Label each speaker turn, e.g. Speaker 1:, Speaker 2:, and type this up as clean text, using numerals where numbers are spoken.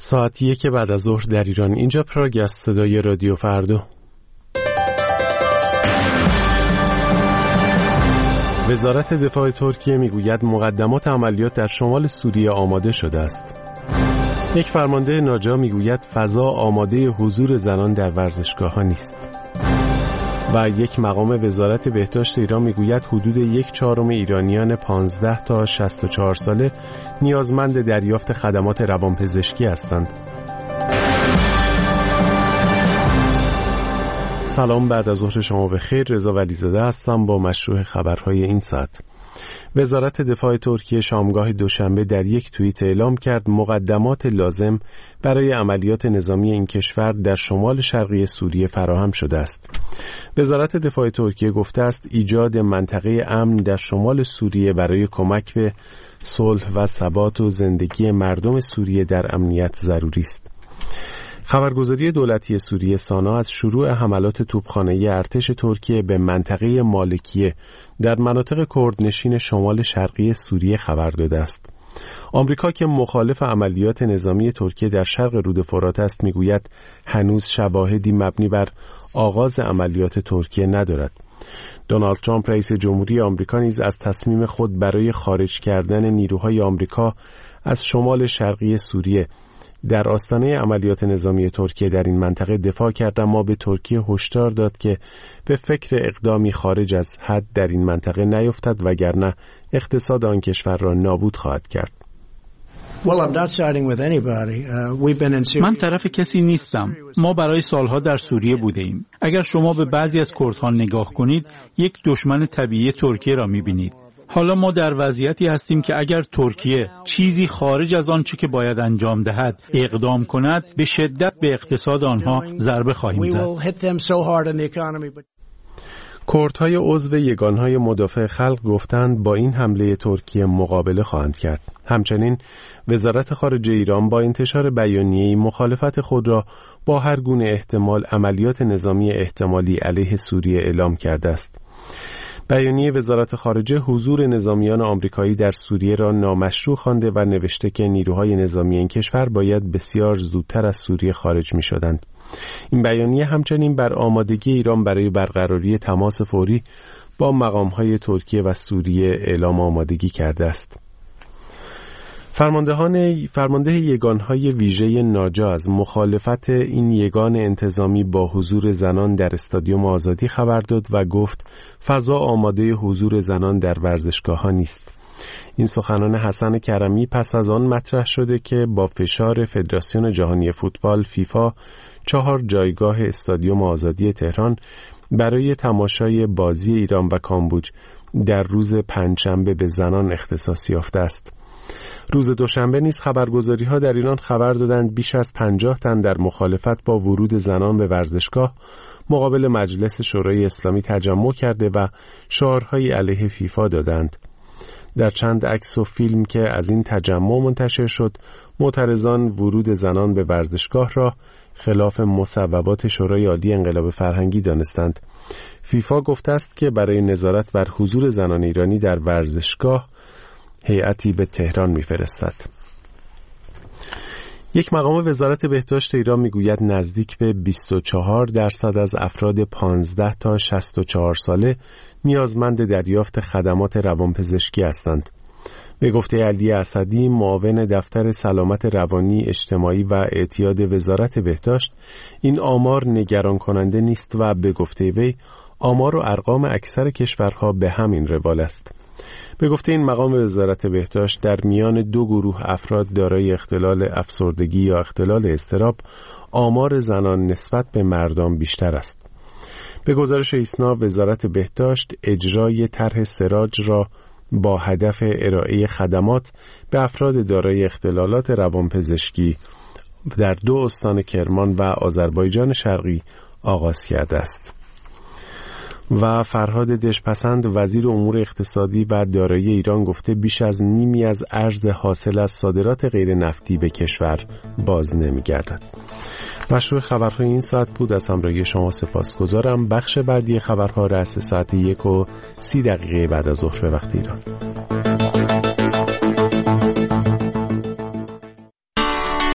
Speaker 1: ساعت 1 بعد از ظهر در ایران. اینجا پراگ است، صدای رادیو فردا. وزارت دفاع ترکیه میگوید مقدمات عملیات در شمال سوریه آماده شده است. یک فرمانده ناجا میگوید فضا آماده حضور زنان در ورزشگاه‌ها نیست. و یک مقام وزارت بهداشت ایران میگوید حدود 1/4 ایرانیان 15 تا 64 ساله نیازمند دریافت خدمات روانپزشکی هستند. سلام، بعد از ظهر شما بخیر. رضا ولیزاده هستم با مشروع خبرهای این ساعت. وزارت دفاع ترکیه شامگاه دوشنبه در یک توییت اعلام کرد مقدمات لازم برای عملیات نظامی این کشور در شمال شرقی سوریه فراهم شده است. وزارت دفاع ترکیه گفته است ایجاد منطقه امن در شمال سوریه برای کمک به صلح و ثبات و زندگی مردم سوریه در امنیت ضروری است. خبرگزاری دولتی سوریه سانا از شروع حملات توپخانه‌ای ارتش ترکیه به منطقه مالکیه در مناطق کردنشین شمال شرقی سوریه خبر داده است. آمریکا که مخالف عملیات نظامی ترکیه در شرق رود فرات است میگوید هنوز شواهدی مبنی بر آغاز عملیات ترکیه ندارد. دونالد ترامپ رئیس جمهوری آمریکا نیز از تصمیم خود برای خارج کردن نیروهای آمریکا از شمال شرقی سوریه در آستانه عملیات نظامی ترکیه در این منطقه دفاع کرد، اما به ترکیه هشدار داد که به فکر اقدامی خارج از حد در این منطقه نیفتد وگرنه اقتصاد آن کشور را نابود خواهد کرد.
Speaker 2: من طرف کسی نیستم. ما برای سالها در سوریه بوده ایم. اگر شما به بعضی از کردها نگاه کنید، یک دشمن طبیعی ترکیه را می‌بینید. حالا ما در وضعیتی هستیم که اگر ترکیه چیزی خارج از آنچه که باید انجام دهد اقدام کند، به شدت به اقتصاد آنها ضربه خواهیم زد.
Speaker 1: کردهای عضو یگانهای مدافع خلق گفتند با این حمله ترکیه مقابله خواهند کرد. همچنین وزارت خارجه ایران با انتشار بیانیه‌ای مخالفت خود را با هر گونه احتمال عملیات نظامی احتمالی علیه سوریه اعلام کرده است. بیانیه وزارت خارجه حضور نظامیان آمریکایی در سوریه را نامشروع خوانده و نوشته که نیروهای نظامی این کشور باید بسیار زودتر از سوریه خارج می شدند. این بیانیه همچنین بر آمادگی ایران برای برقراری تماس فوری با مقامهای ترکیه و سوریه اعلام آمادگی کرده است. فرمانده یگانهای ویژه ناجا از مخالفت این یگان انتظامی با حضور زنان در استادیوم آزادی خبر داد و گفت فضا آماده حضور زنان در ورزشگاه‌ها نیست. این سخنان حسن کرمی پس از آن مطرح شده که با فشار فدراسیون جهانی فوتبال فیفا 4 جایگاه استادیوم آزادی تهران برای تماشای بازی ایران و کامبوج در روز پنجشنبه به زنان اختصاص یافته است. روز دوشنبه نیز خبرگزاری‌ها در ایران خبر دادند بیش از 50 تن در مخالفت با ورود زنان به ورزشگاه مقابل مجلس شورای اسلامی تجمع کرده و شعارهایی علیه فیفا دادند. در چند عکس و فیلم که از این تجمع منتشر شد، معترضان ورود زنان به ورزشگاه را خلاف مصوبات شورای عالی انقلاب فرهنگی دانستند. فیفا گفته است که برای نظارت بر حضور زنان ایرانی در ورزشگاه هیئتی به تهران می‌فرستد. یک مقام وزارت بهداشت ایران میگوید نزدیک به 24% از افراد 15 تا 64 ساله نیازمند دریافت خدمات روانپزشکی هستند. به گفته علی اسدی، معاون دفتر سلامت روانی اجتماعی و اعتیاد وزارت بهداشت، این آمار نگران کننده نیست و به گفته وی آمار و ارقام اکثر کشورها به همین روال است. به گفته این مقام وزارت بهداشت در میان 2 گروه افراد دارای اختلال افسردگی یا اختلال اضطراب آمار زنان نسبت به مردان بیشتر است. به گزارش ایسنا وزارت بهداشت اجرای طرح سراج را با هدف ارائه خدمات به افراد دارای اختلالات روانپزشکی در 2 استان کرمان و آذربایجان شرقی آغاز کرده است. و فرهاد دژپسند وزیر امور اقتصادی و دارایی ایران گفته بیش از نیمی از ارز حاصل از صادرات غیر نفتی به کشور باز نمی‌گردد. مشروع خبرهای این ساعت بود. از همراهی شما سپاسگزارم. بخش بعدی خبرها رأس ساعت 1:30 بعد از ظهر به وقت ایران.